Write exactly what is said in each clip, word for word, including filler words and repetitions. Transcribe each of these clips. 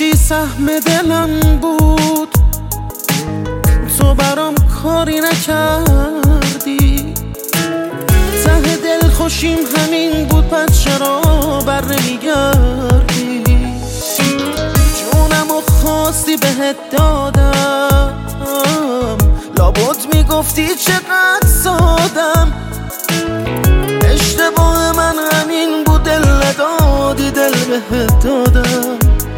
چی سهم دلم بود، تو برام کاری نکردی. ته دل خوشیم همین بود، پس چرا بر نمیگردی؟ جونمو خواستی بهت دادم، لابد میگفتی چقدر سادم. اشتباه من همین بود، دل ندادی دل بهت دادم.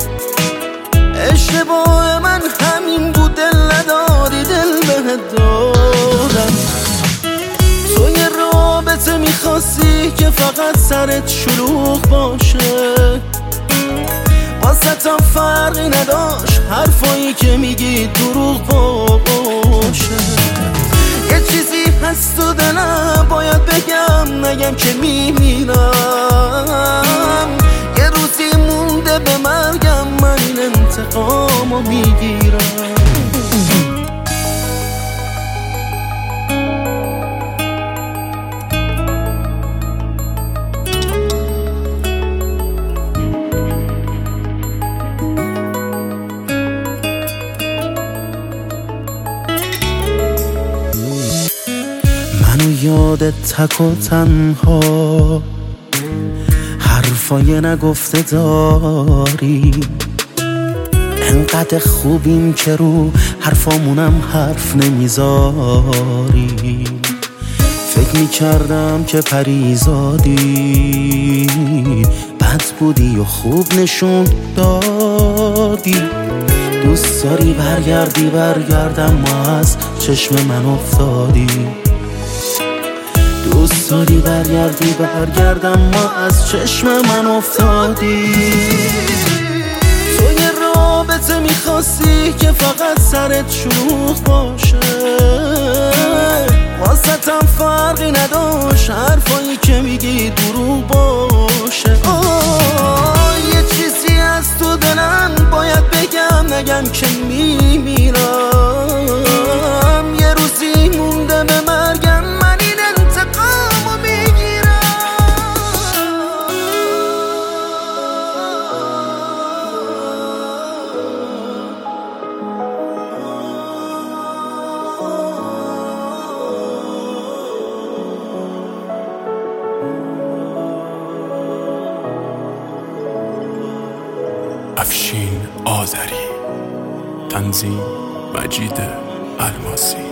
اشتباه من همین بود، دل ندادی دل بهت دادم. تو یه رابطه میخواستی که فقط سرت شلوغ باشه، واسه فرقی نداشت حرفایی که میگی دروغ باشه. یه چیزی هست تو دلم باید بگم، نگم که میمیرم. یه روزی مونده به مرگم، من این انتقامو میگیرم. منو یادت تک و تنها، حرفای نگفته داری. انقدر خوبیم که رو حرفامونم حرف نمیذاری. فکر میکردم که پریزادی، بد بودی و خوب نشون دادی. دوست داری برگردی برگردم، ما از چشم من افتادی. دوست داری برگردی برگردم، ما از چشم من افتادی. تو یه رابطه میخواستی که فقط سرت شلوغ باشه، واسه فرقی نداشت حرفایی که میگی دروغ باشه. آه یه چیزی از تو دلم باید بگم، نگم که میمیرم. یه روزی مونده به مرگم، من این انتقامو میگیرم. افشین آذری، تنظیم مجید الماسی.